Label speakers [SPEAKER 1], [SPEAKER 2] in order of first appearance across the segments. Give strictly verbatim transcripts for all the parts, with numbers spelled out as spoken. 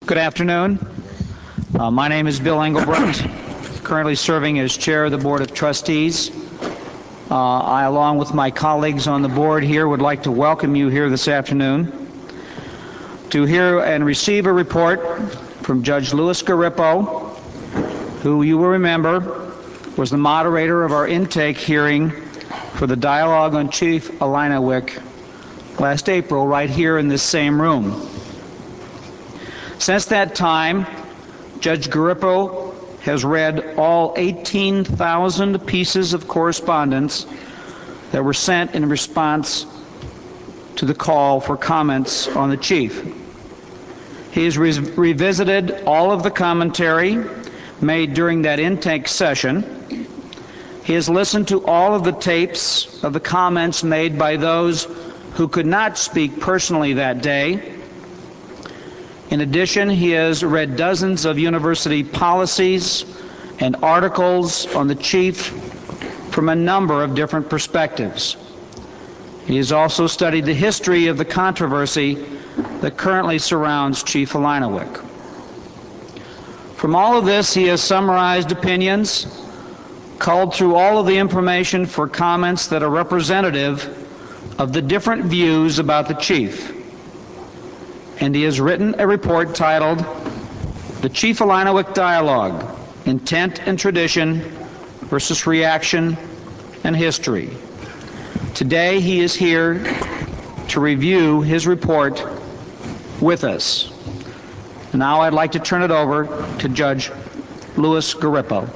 [SPEAKER 1] Good afternoon. Uh, my name is Bill Engelbrecht, currently serving as chair of the Board of Trustees. Uh, I, along with my colleagues on the board here, would like to welcome you here this afternoon to hear and receive a report from Judge Louis Garippo, who you will remember was the moderator of our intake hearing for the Dialogue on Chief Illiniwek last April, right here in this same room. Since that time, Judge Garippo has read all eighteen thousand pieces of correspondence that were sent in response to the call for comments on the chief. He has re revisited all of the commentary made during that intake session. He has listened to all of the tapes of the comments made by those who could not speak personally that day. In addition, he has read dozens of university policies and articles on the chief from a number of different perspectives. He has also studied the history of the controversy that currently surrounds Chief Illiniwek. From all of this, he has summarized opinions, culled through all of the information for comments that are representative of the different views about the chief. And he has written a report titled The Chief Illiniwek Dialogue, Intent and Tradition versus Reaction and History. Today he is here to review his report with us. Now I'd like to turn it over to Judge Louis Garippo.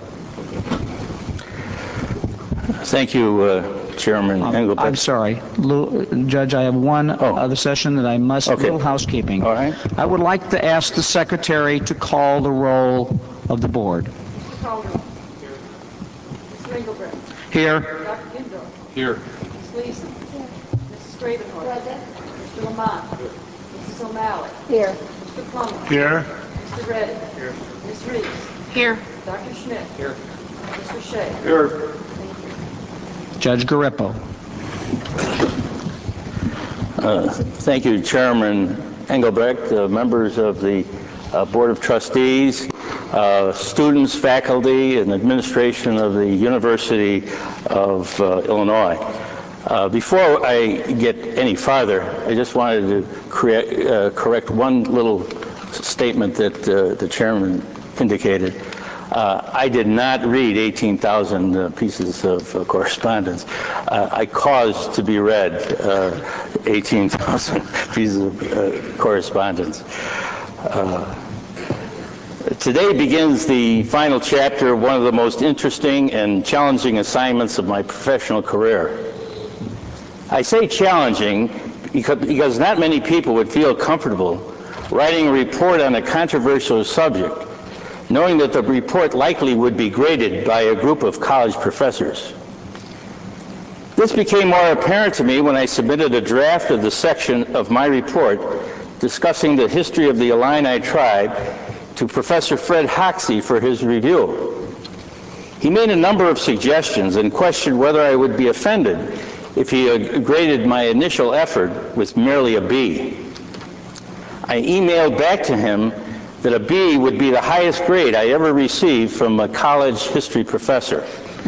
[SPEAKER 2] Thank you, uh, Chairman
[SPEAKER 1] um,
[SPEAKER 2] Engelbrecht.
[SPEAKER 1] I'm sorry, Lou, Judge, I have one
[SPEAKER 2] oh.
[SPEAKER 1] other session that I must,
[SPEAKER 2] okay.
[SPEAKER 1] little housekeeping.
[SPEAKER 2] All right.
[SPEAKER 1] I would like to ask the Secretary to call the roll of the board.
[SPEAKER 3] Calderon. Here. Mister Engelbrecht.
[SPEAKER 1] Here.
[SPEAKER 3] Doctor Kindle.
[SPEAKER 2] Here.
[SPEAKER 3] Miz Leeson. Here. Missus Gravenhorst. Mister Lamont. Here. Missus O'Malley.
[SPEAKER 4] Here.
[SPEAKER 3] Mister Plummer.
[SPEAKER 2] Here.
[SPEAKER 3] Mister Reddy. Here. Miz Reeves.
[SPEAKER 4] Here.
[SPEAKER 3] Doctor Schmidt.
[SPEAKER 2] Here.
[SPEAKER 3] Mister Shea.
[SPEAKER 2] Here.
[SPEAKER 1] Judge Garippo.
[SPEAKER 2] Uh, thank you, Chairman Engelbrecht, uh, members of the uh, Board of Trustees, uh, students, faculty, and administration of the University of uh, Illinois. Uh, before I get any farther, I just wanted to create, uh, correct one little statement that uh, the Chairman indicated. Uh, I did not read eighteen thousand uh, pieces of uh, correspondence. Uh, I caused to be read uh, eighteen thousand pieces of uh, correspondence. Uh, today begins the final chapter of one of the most interesting and challenging assignments of my professional career. I say challenging because, because not many people would feel comfortable writing a report on a controversial subject, knowing that the report likely would be graded by a group of college professors. This became more apparent to me when I submitted a draft of the section of my report discussing the history of the Illini tribe to Professor Fred Hoxie for his review. He made a number of suggestions and questioned whether I would be offended if he graded my initial effort with merely a B. I emailed back to him that a B would be the highest grade I ever received from a college history professor.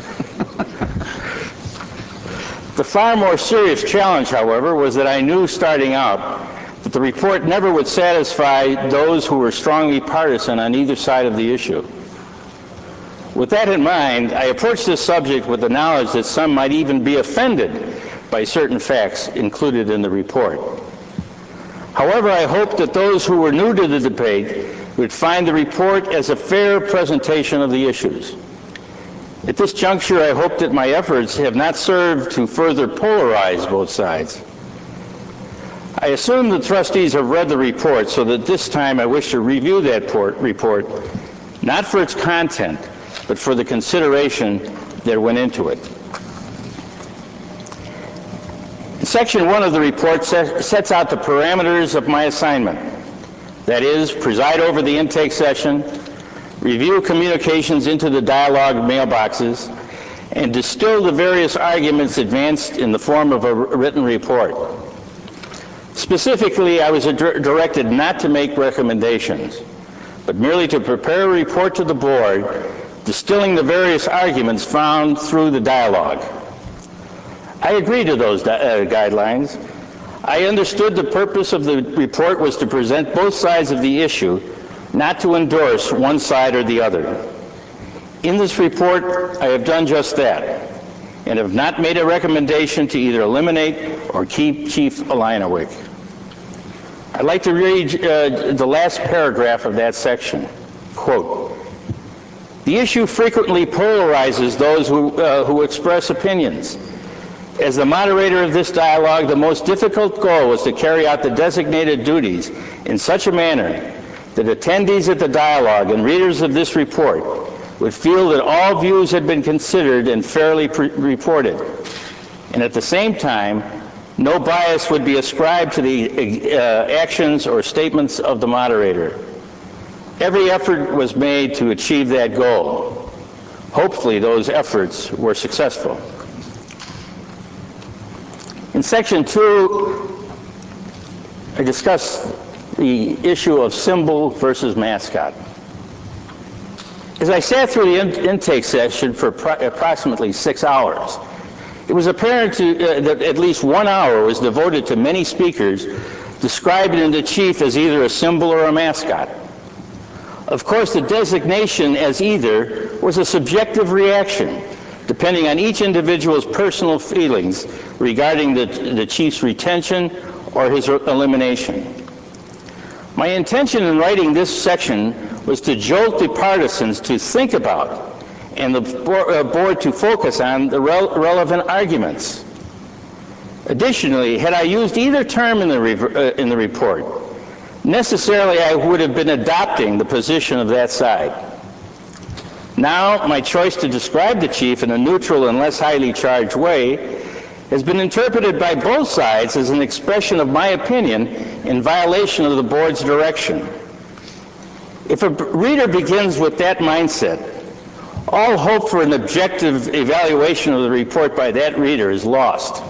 [SPEAKER 2] The far more serious challenge, however, was that I knew starting out that the report never would satisfy those who were strongly partisan on either side of the issue. With that in mind, I approached this subject with the knowledge that some might even be offended by certain facts included in the report. However, I hoped that those who were new to the debate would find the report as a fair presentation of the issues. At this juncture, I hope that my efforts have not served to further polarize both sides. I assume the trustees have read the report, so that this time I wish to review that report, not for its content, but for the consideration that went into it. Section one of the report sets out the parameters of my assignment. That is, preside over the intake session, review communications into the dialogue mailboxes, and distill the various arguments advanced in the form of a written report. Specifically, I was dir- directed not to make recommendations, but merely to prepare a report to the board distilling the various arguments found through the dialogue. I agreed to those di- uh, guidelines. I understood the purpose of the report was to present both sides of the issue, not to endorse one side or the other. In this report, I have done just that, and have not made a recommendation to either eliminate or keep Chief Illiniwek. I'd like to read uh, the last paragraph of that section. Quote, "The issue frequently polarizes those who, uh, who express opinions. As the moderator of this dialogue, the most difficult goal was to carry out the designated duties in such a manner that attendees at the dialogue and readers of this report would feel that all views had been considered and fairly pre- reported, and at the same time, no bias would be ascribed to the uh, actions or statements of the moderator. Every effort was made to achieve that goal. Hopefully, those efforts were successful." In section two, I discussed the issue of symbol versus mascot. As I sat through the in- intake session for pro- approximately six hours, it was apparent to, uh, that at least one hour was devoted to many speakers describing the chief as either a symbol or a mascot. Of course, the designation as either was a subjective reaction, depending on each individual's personal feelings regarding the, the chief's retention or his elimination. My intention in writing this section was to jolt the partisans to think about and the board to focus on the rel- relevant arguments. Additionally, had I used either term in the, re- uh, in the report, necessarily I would have been adopting the position of that side. Now, my choice to describe the chief in a neutral and less highly charged way has been interpreted by both sides as an expression of my opinion in violation of the board's direction. If a reader begins with that mindset, all hope for an objective evaluation of the report by that reader is lost.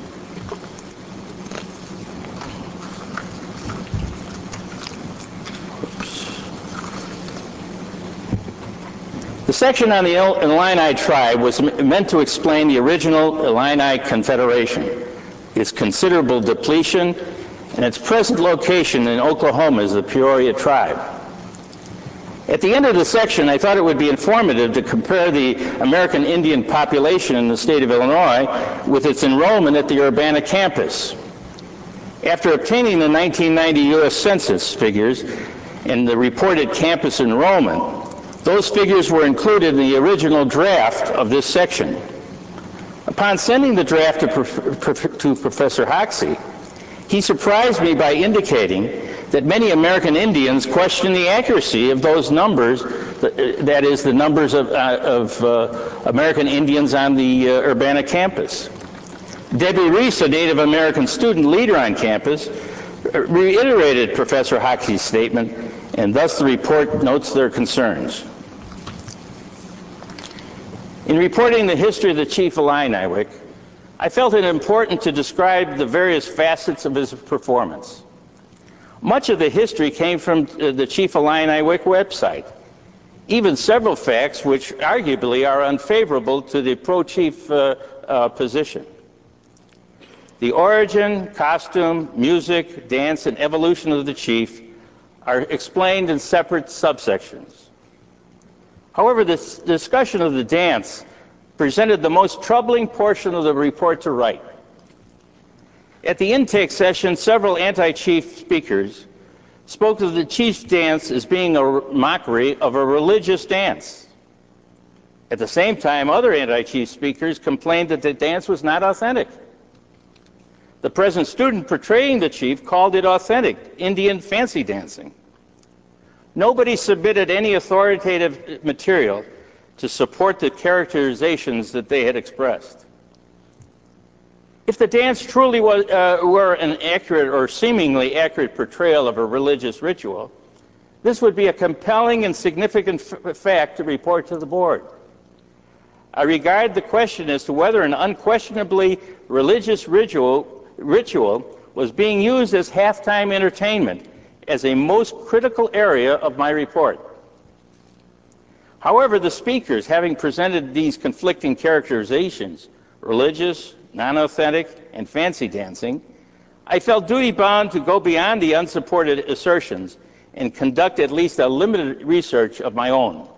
[SPEAKER 2] The section on the Illini tribe was meant to explain the original Illini Confederation, its considerable depletion, and its present location in Oklahoma as the Peoria tribe. At the end of the section, I thought it would be informative to compare the American Indian population in the state of Illinois with its enrollment at the Urbana campus. After obtaining the nineteen ninety U S Census figures and the reported campus enrollment, those figures were included in the original draft of this section. Upon sending the draft to, Prof- Prof- to Professor Hoxie, he surprised me by indicating that many American Indians question the accuracy of those numbers, that is, the numbers of, uh, of uh, American Indians on the uh, Urbana campus. Debbie Reese, a Native American student leader on campus, reiterated Professor Hoxie's statement, and thus the report notes their concerns. In reporting the history of the Chief Illiniwek, I felt it important to describe the various facets of his performance. Much of the history came from the Chief Illiniwek website, even several facts which arguably are unfavorable to the pro-chief uh, uh, position. The origin, costume, music, dance, and evolution of the chief are explained in separate subsections. However, this discussion of the dance presented the most troubling portion of the report to write. At the intake session, several anti-chief speakers spoke of the chief's dance as being a mockery of a religious dance. At the same time, other anti-chief speakers complained that the dance was not authentic. The present student portraying the chief called it authentic, Indian fancy dancing. Nobody submitted any authoritative material to support the characterizations that they had expressed. If the dance truly was, uh, were an accurate or seemingly accurate portrayal of a religious ritual, this would be a compelling and significant f- fact to report to the board. I regard the question as to whether an unquestionably religious ritual, ritual was being used as halftime entertainment as a most critical area of my report. However, the speakers, having presented these conflicting characterizations, religious, non-authentic, and fancy dancing, I felt duty-bound to go beyond the unsupported assertions and conduct at least a limited research of my own.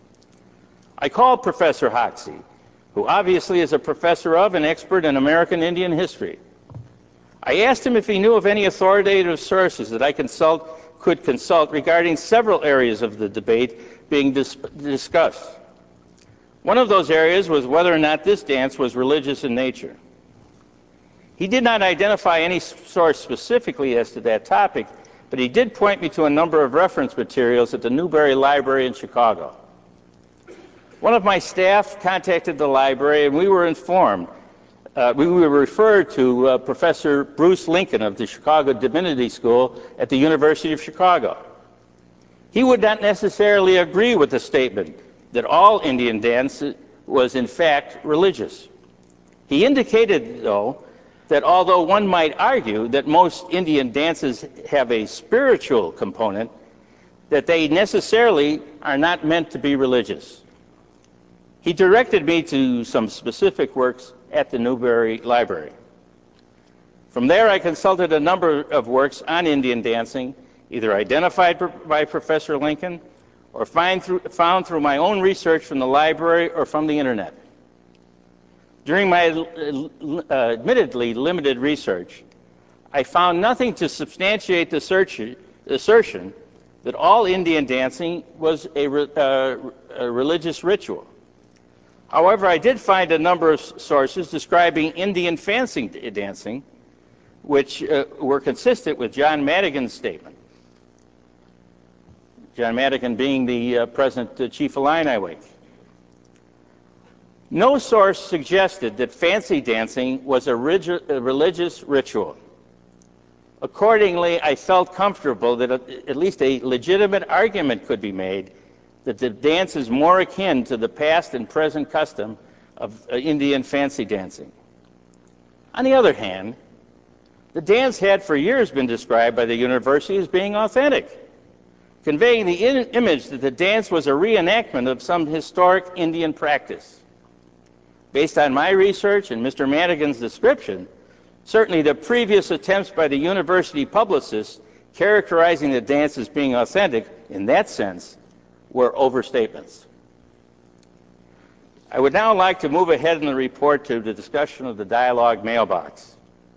[SPEAKER 2] I called Professor Hoxie, who obviously is a professor of and expert in American Indian history. I asked him if he knew of any authoritative sources that I consult, could consult regarding several areas of the debate being dis discussed. One of those areas was whether or not this dance was religious in nature. He did not identify any source specifically as to that topic, but he did point me to a number of reference materials at the Newberry Library in Chicago. One of my staff contacted the library, and we were informed, uh, we were referred to uh, Professor Bruce Lincoln of the Chicago Divinity School at the University of Chicago. He would not necessarily agree with the statement that all Indian dance was in fact religious. He indicated, though, that although one might argue that most Indian dances have a spiritual component, that they necessarily are not meant to be religious. He directed me to some specific works at the Newberry Library. From there, I consulted a number of works on Indian dancing, either identified by Professor Lincoln or find through, found through my own research from the library or from the internet. During my uh, admittedly limited research, I found nothing to substantiate the search, assertion that all Indian dancing was a, uh, a religious ritual. However, I did find a number of sources describing Indian fancy dancing, which uh, were consistent with John Madigan's statement. John Madigan being the uh, present uh, Chief Illini Wake. No source suggested that fancy dancing was a, a religious ritual. Accordingly, I felt comfortable that a, at least a legitimate argument could be made that the dance is more akin to the past and present custom of uh, Indian fancy dancing. On the other hand, the dance had for years been described by the university as being authentic, conveying the in image that the dance was a reenactment of some historic Indian practice. Based on my research and Mister Madigan's description, certainly the previous attempts by the university publicists characterizing the dance as being authentic in that sense were overstatements. I would now like to move ahead in the report to the discussion of the dialogue mailbox.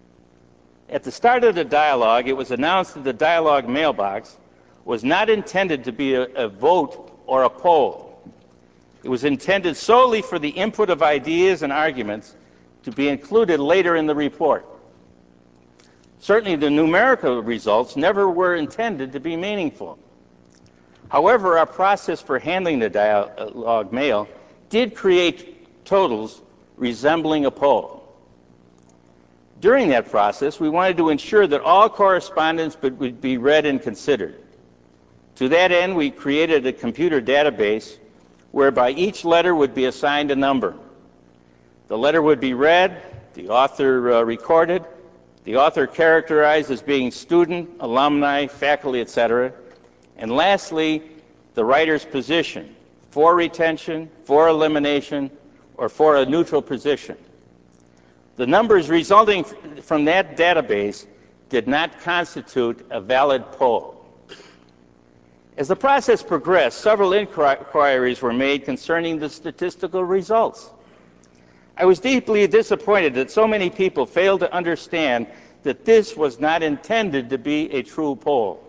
[SPEAKER 2] At the start of the dialogue, it was announced that the dialogue mailbox was not intended to be a, a vote or a poll. It was intended solely for the input of ideas and arguments to be included later in the report. Certainly the numerical results never were intended to be meaningful. However, our process for handling the dialogue mail did create totals resembling a poll. During that process, we wanted to ensure that all correspondence would be read and considered. To that end, we created a computer database whereby each letter would be assigned a number. The letter would be read, the author uh, recorded, the author characterized as being student, alumni, faculty, et cetera, and lastly, the writer's position, for retention, for elimination, or for a neutral position. The numbers resulting from that database did not constitute a valid poll. As the process progressed, several inquiries were made concerning the statistical results. I was deeply disappointed that so many people failed to understand that this was not intended to be a true poll.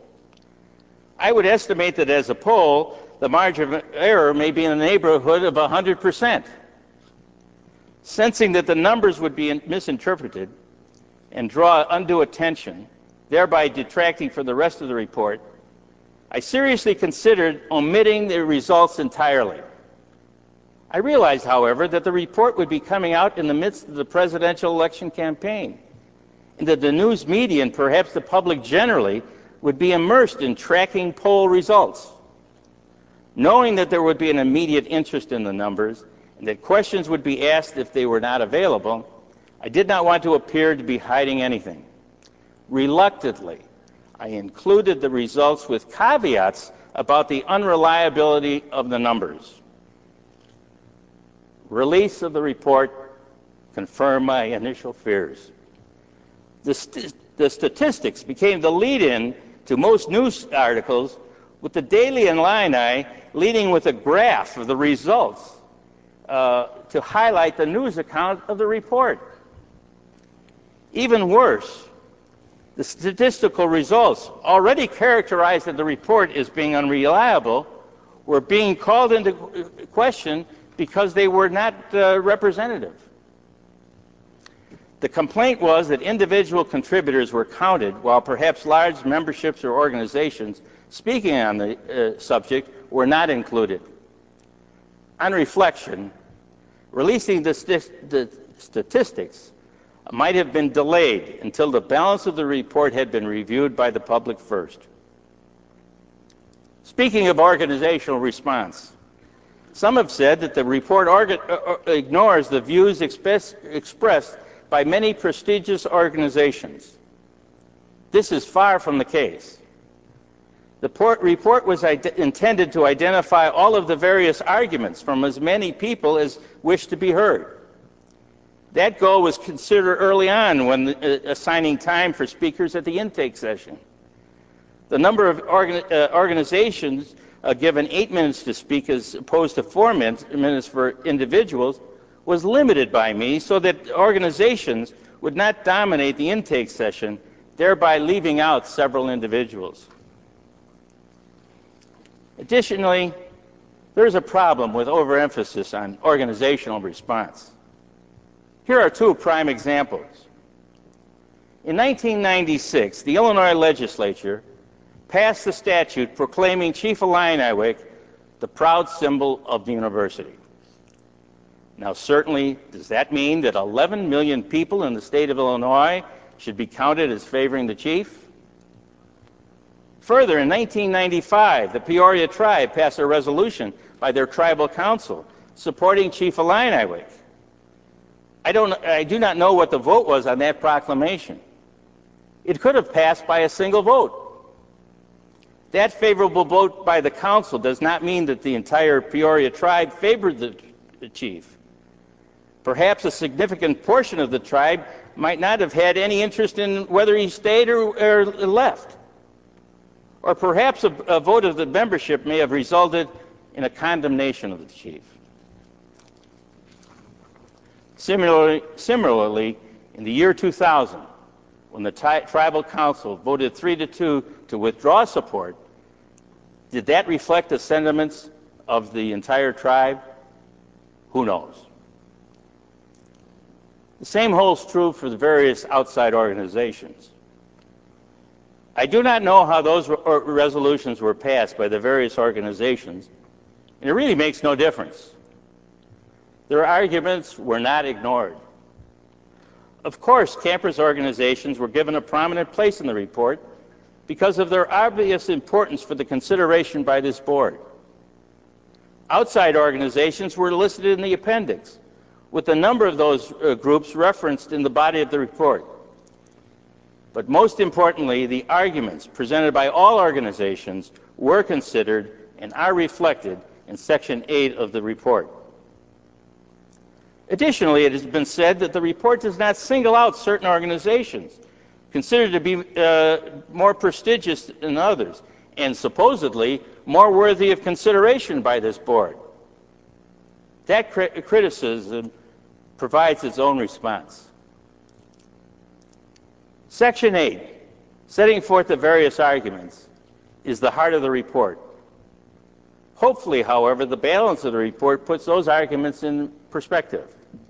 [SPEAKER 2] I would estimate that as a poll, the margin of error may be in the neighborhood of one hundred percent. Sensing that the numbers would be misinterpreted and draw undue attention, thereby detracting from the rest of the report, I seriously considered omitting the results entirely. I realized, however, that the report would be coming out in the midst of the presidential election campaign, and that the news media and perhaps the public generally would be immersed in tracking poll results. Knowing that there would be an immediate interest in the numbers and that questions would be asked if they were not available, I did not want to appear to be hiding anything. Reluctantly, I included the results with caveats about the unreliability of the numbers. Release of the report confirmed my initial fears. The, st the statistics became the lead-in to most news articles, with the Daily Illini leading with a graph of the results uh, to highlight the news account of the report. Even worse, the statistical results, already characterized in the report as being unreliable, were being called into question because they were not uh, representative. The complaint was that individual contributors were counted, while perhaps large memberships or organizations speaking on the uh, subject were not included. On reflection, releasing the, st the statistics might have been delayed until the balance of the report had been reviewed by the public first. Speaking of organizational response, some have said that the report uh, ignores the views express expressed by many prestigious organizations. This is far from the case. The report was intended to identify all of the various arguments from as many people as wished to be heard. That goal was considered early on when uh, assigning time for speakers at the intake session. The number of organ uh, organizations uh, given eight minutes to speak as opposed to four min minutes for individuals was limited by me so that organizations would not dominate the intake session, thereby leaving out several individuals. Additionally, there is a problem with overemphasis on organizational response. Here are two prime examples. In nineteen ninety-six, the Illinois legislature passed the statute proclaiming Chief Illiniwek the proud symbol of the university. Now, certainly, does that mean that eleven million people in the state of Illinois should be counted as favoring the chief? Further, in nineteen ninety-five, the Peoria tribe passed a resolution by their tribal council supporting Chief Illiniwek. I, don't, I do not know what the vote was on that proclamation. It could have passed by a single vote. That favorable vote by the council does not mean that the entire Peoria tribe favored the, the chief. Perhaps a significant portion of the tribe might not have had any interest in whether he stayed or, or left. Or perhaps a, a vote of the membership may have resulted in a condemnation of the chief. Similarly, similarly in the year two thousand, when the tribal council voted three to two to withdraw support, did that reflect the sentiments of the entire tribe? Who knows? The same holds true for the various outside organizations. I do not know how those re resolutions were passed by the various organizations, and it really makes no difference. Their arguments were not ignored. Of course, campus organizations were given a prominent place in the report because of their obvious importance for the consideration by this board. Outside organizations were listed in the appendix, with a number of those uh, groups referenced in the body of the report. But most importantly, the arguments presented by all organizations were considered and are reflected in Section eight of the report. Additionally, it has been said that the report does not single out certain organizations considered to be uh, more prestigious than others and supposedly more worthy of consideration by this board. That cri criticism provides its own response. Section eight, setting forth the various arguments, is the heart of the report. Hopefully, however, the balance of the report puts those arguments in perspective.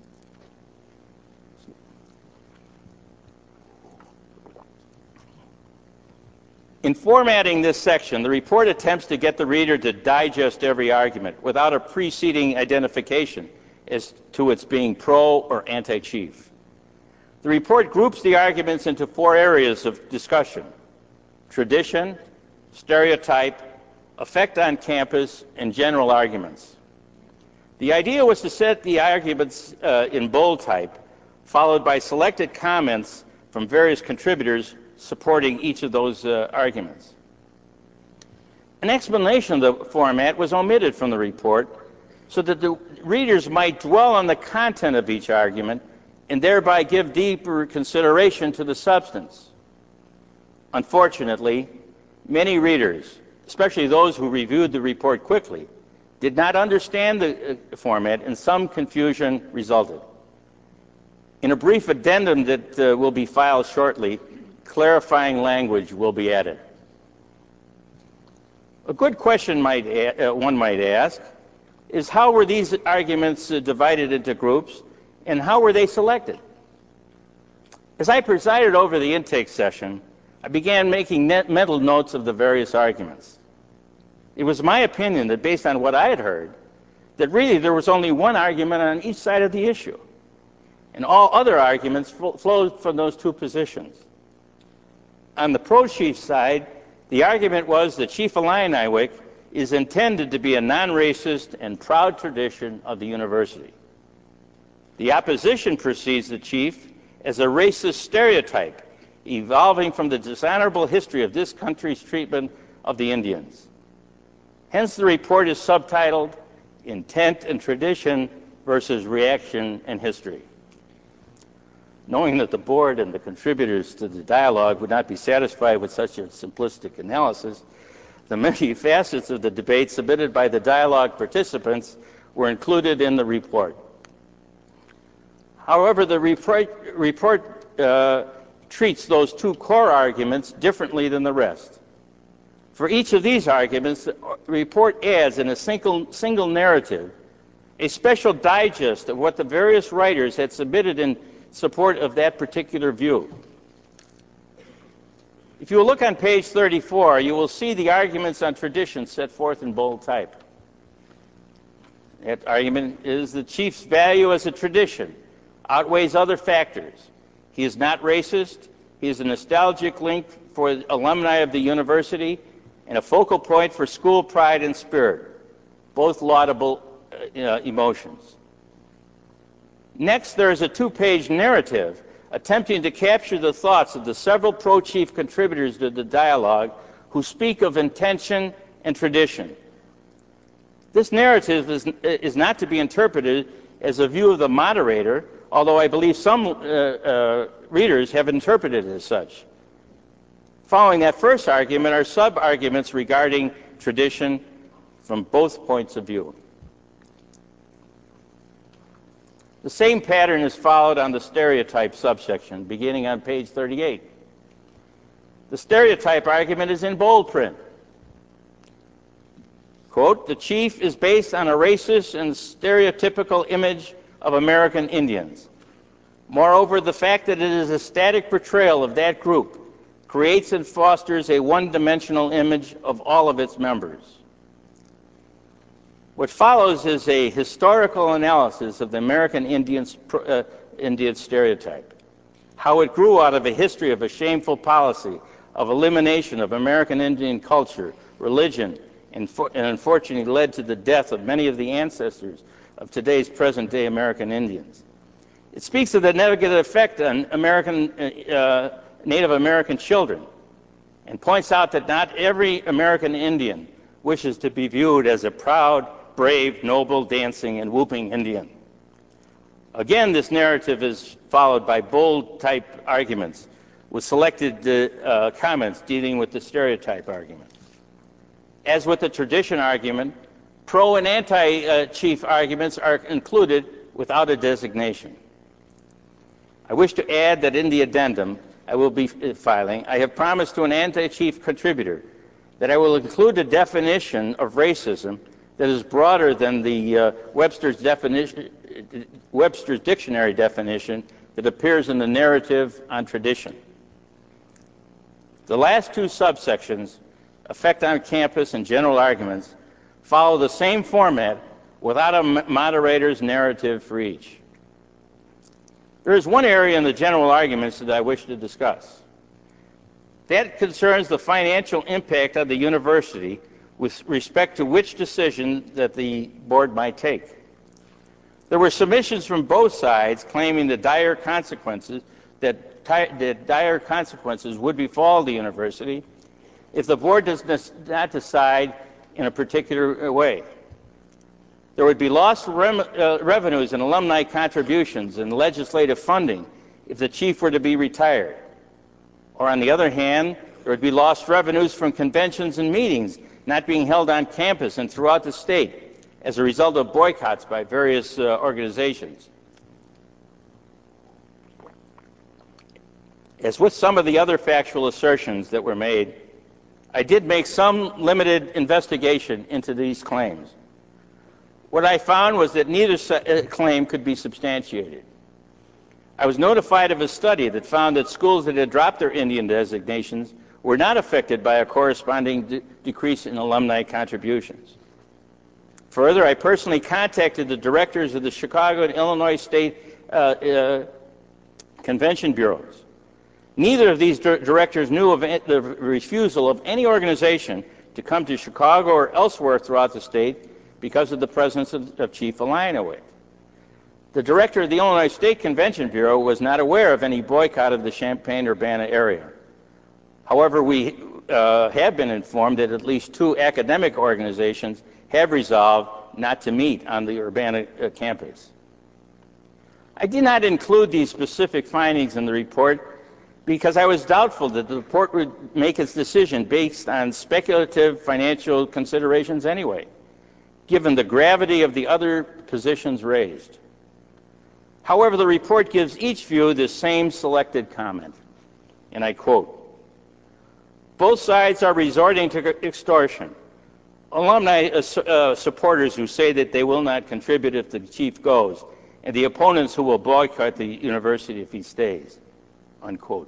[SPEAKER 2] In formatting this section, the report attempts to get the reader to digest every argument without a preceding identification as to its being pro or anti-chief. The report groups the arguments into four areas of discussion: tradition, stereotype, effect on campus, and general arguments. The idea was to set the arguments uh, in bold type, followed by selected comments from various contributors supporting each of those uh, arguments. An explanation of the format was omitted from the report so that the readers might dwell on the content of each argument and thereby give deeper consideration to the substance. Unfortunately, many readers, especially those who reviewed the report quickly, did not understand the uh, format, and some confusion resulted. In a brief addendum that uh, will be filed shortly, clarifying language will be added. A good question might a- uh, one might ask is, how were these arguments uh, divided into groups, and how were they selected? As I presided over the intake session, I began making net mental notes of the various arguments. It was my opinion that, based on what I had heard, that really there was only one argument on each side of the issue, and all other arguments fl- flowed from those two positions. On the pro-chief side, the argument was that Chief Illiniwek is intended to be a non-racist and proud tradition of the university. The opposition perceives the chief as a racist stereotype evolving from the dishonorable history of this country's treatment of the Indians. Hence, the report is subtitled Intent and Tradition versus Reaction and History. Knowing that the board and the contributors to the dialogue would not be satisfied with such a simplistic analysis, the many facets of the debate submitted by the dialogue participants were included in the report. However, the report, report uh, treats those two core arguments differently than the rest. For each of these arguments, the report adds in a single, single narrative a special digest of what the various writers had submitted in support of that particular view. If you will look on page thirty-four, you will see the arguments on tradition set forth in bold type. That argument is the chief's value as a tradition outweighs other factors. He is not racist. He is a nostalgic link for alumni of the university and a focal point for school pride and spirit, both laudable uh, emotions. Next, there is a two-page narrative attempting to capture the thoughts of the several pro-chief contributors to the dialogue who speak of intention and tradition. This narrative is, is not to be interpreted as a view of the moderator, although I believe some uh, uh, readers have interpreted it as such. Following that first argument are sub-arguments regarding tradition from both points of view. The same pattern is followed on the stereotype subsection, beginning on page thirty-eight. The stereotype argument is in bold print. Quote, the chief is based on a racist and stereotypical image of American Indians. Moreover, the fact that it is a static portrayal of that group creates and fosters a one-dimensional image of all of its members. What follows is a historical analysis of the American Indians, uh, Indian stereotype, how it grew out of a history of a shameful policy of elimination of American Indian culture, religion, and, for, and unfortunately led to the death of many of the ancestors of today's present-day American Indians. It speaks of the negative effect on American, uh, Native American children and points out that not every American Indian wishes to be viewed as a proud, brave, noble, dancing, and whooping Indian. Again, this narrative is followed by bold-type arguments with selected uh, uh, comments dealing with the stereotype argument. As with the tradition argument, pro and anti-chief uh, arguments are included without a designation. I wish to add that in the addendum I will be filing, I have promised to an anti-chief contributor that I will include a definition of racism that is broader than the uh, Webster's definition, Webster's dictionary definition that appears in the narrative on tradition. The last two subsections, effect on campus and general arguments, follow the same format without a moderator's narrative for each. There is one area in the general arguments that I wish to discuss. That concerns the financial impact of the university with respect to which decision that the board might take. There were submissions from both sides claiming the dire consequences that, that dire consequences would befall the university if the board does not decide in a particular way. There would be lost rem, uh, revenues and alumni contributions and legislative funding if the chief were to be retired. Or on the other hand, there would be lost revenues from conventions and meetings not being held on campus and throughout the state as a result of boycotts by various uh, organizations. As with some of the other factual assertions that were made, I did make some limited investigation into these claims. What I found was that neither claim could be substantiated. I was notified of a study that found that schools that had dropped their Indian designations were not affected by a corresponding de- decrease in alumni contributions. Further, I personally contacted the directors of the Chicago and Illinois State uh, uh, Convention Bureaus. Neither of these dir- directors knew of the refusal of any organization to come to Chicago or elsewhere throughout the state because of the presence of, of Chief Illiniwek. The director of the Illinois State Convention Bureau was not aware of any boycott of the Champaign-Urbana area. However, we uh, have been informed that at least two academic organizations have resolved not to meet on the Urbana uh, campus. I did not include these specific findings in the report because I was doubtful that the report would make its decision based on speculative financial considerations anyway, given the gravity of the other positions raised. However, the report gives each view the same selected comment, and I quote, "Both sides are resorting to extortion. Alumni uh, uh, supporters who say that they will not contribute if the chief goes, and the opponents who will boycott the university if he stays," unquote.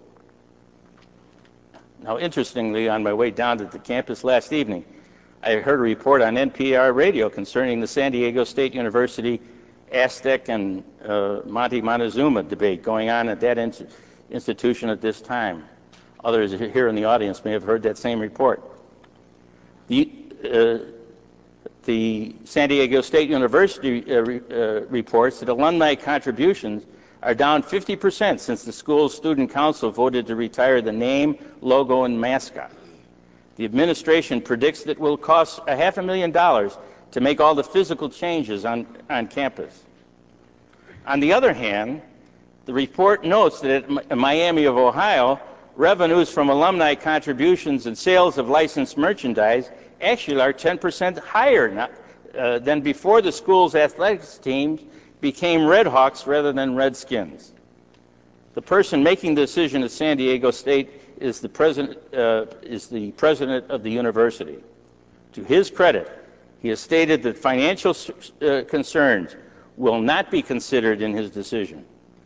[SPEAKER 2] Now, interestingly, on my way down to the campus last evening, I heard a report on N P R radio concerning the San Diego State University Aztec and uh, Monty Montezuma debate going on at that in- institution at this time. Others here in the audience may have heard that same report. The, uh, the San Diego State University uh, re- uh, reports that alumni contributions are down fifty percent since the school's student council voted to retire the name, logo, and mascot. The administration predicts that it will cost a half a million dollars to make all the physical changes on, on campus. On the other hand, the report notes that at Miami of Ohio, revenues from alumni contributions and sales of licensed merchandise actually are ten percent higher now, uh, than before the school's athletics teams became Redhawks rather than Redskins. The person making the decision at San Diego State is the president, uh, is the president of the university. To his credit, he has stated that financial uh, concerns will not be considered in his decision.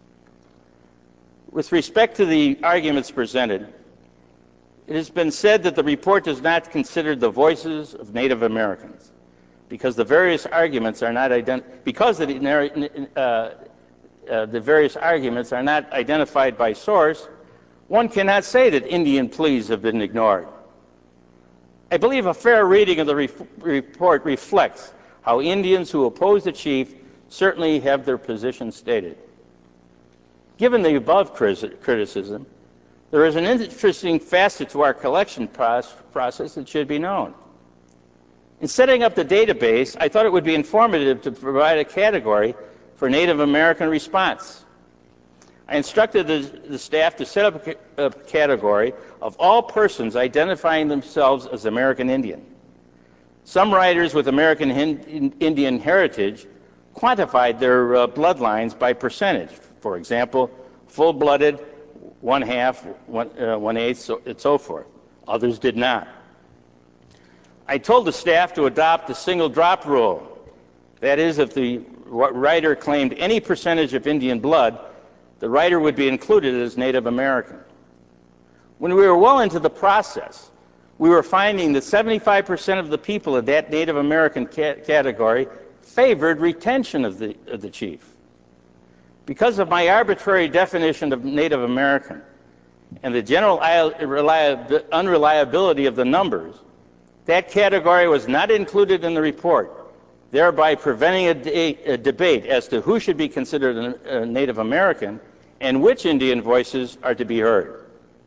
[SPEAKER 2] With respect to the arguments presented, it has been said that the report does not consider the voices of Native Americans because the various arguments are not ident- because the, uh, uh, the various arguments are not identified by source. One cannot say that Indian pleas have been ignored. I believe a fair reading of the re- report reflects how Indians who oppose the chief certainly have their position stated. Given the above criticism, there is an interesting facet to our collection process that should be known. In setting up the database, I thought it would be informative to provide a category for Native American response. I instructed the, the staff to set up a, a category of all persons identifying themselves as American Indian. Some writers with American Hin- Indian heritage quantified their uh, bloodlines by percentage. For example, full-blooded, one half, one, uh, one eighth, so, and so forth. Others did not. I told the staff to adopt the single drop rule. That is, if the writer claimed any percentage of Indian blood, the writer would be included as Native American. When we were well into the process, we were finding that seventy-five percent of the people in that Native American ca- category favored retention of the, of the chief. Because of my arbitrary definition of Native American and the general unreliability of the numbers, that category was not included in the report, thereby preventing a, de- a debate as to who should be considered a, a Native American and which Indian voices are to be heard.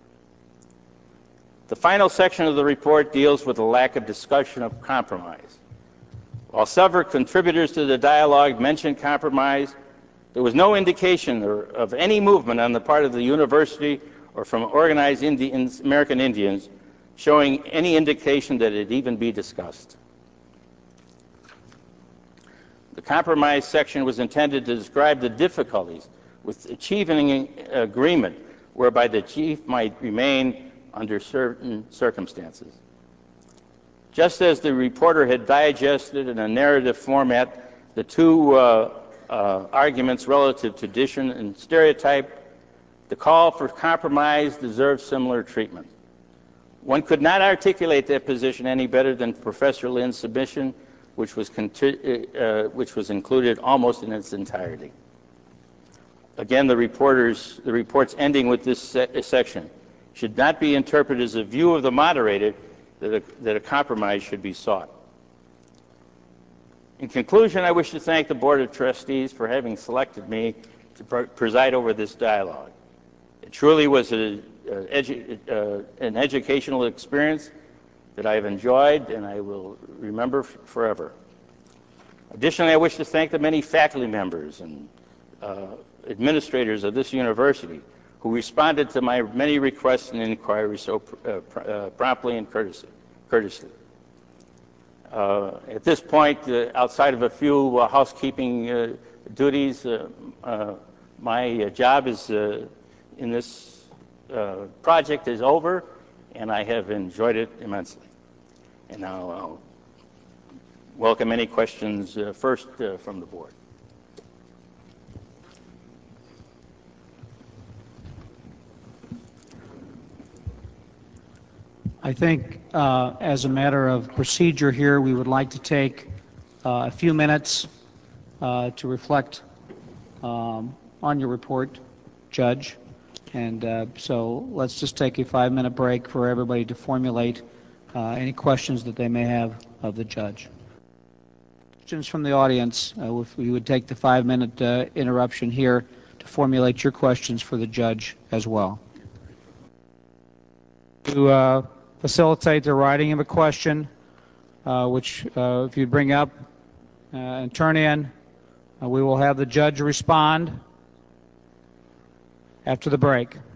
[SPEAKER 2] The final section of the report deals with the lack of discussion of compromise. While several contributors to the dialogue mentioned compromise, there was no indication of any movement on the part of the university or from organized Indians, American Indians showing any indication that it even be discussed. The compromise section was intended to describe the difficulties with achieving an agreement whereby the chief might remain under certain circumstances. Just as the reporter had digested in a narrative format the two uh, uh, arguments relative to tradition and stereotype, the call for compromise deserves similar treatment. One could not articulate that position any better than Professor Lin's submission, which was, uh, which was included almost in its entirety. Again, the, reporters, the report's ending with this se section should not be interpreted as a view of the moderator that a, that a compromise should be sought. In conclusion, I wish to thank the Board of Trustees for having selected me to pr preside over this dialogue. It truly was a, a edu uh, an educational experience that I have enjoyed and I will remember forever. Additionally, I wish to thank the many faculty members and uh, administrators of this university who responded to my many requests and inquiries so uh, pr uh, promptly and courteously. courteously. Uh, at this point, uh, outside of a few uh, housekeeping uh, duties, uh, uh, my uh, job is uh, in this uh, project is over, and I have enjoyed it immensely. And now I'll welcome any questions uh, first uh, from the board.
[SPEAKER 1] I think uh, as a matter of procedure here, we would like to take uh, a few minutes uh, to reflect um, on your report, Judge. And uh, so let's just take a five-minute break for everybody to formulate uh, any questions that they may have of the judge. Questions from the audience, uh, if we would take the five-minute uh, interruption here to formulate your questions for the judge as well. To uh, facilitate the writing of a question, uh, which uh, if you bring up uh, and turn in, uh, we will have the judge respond after the break.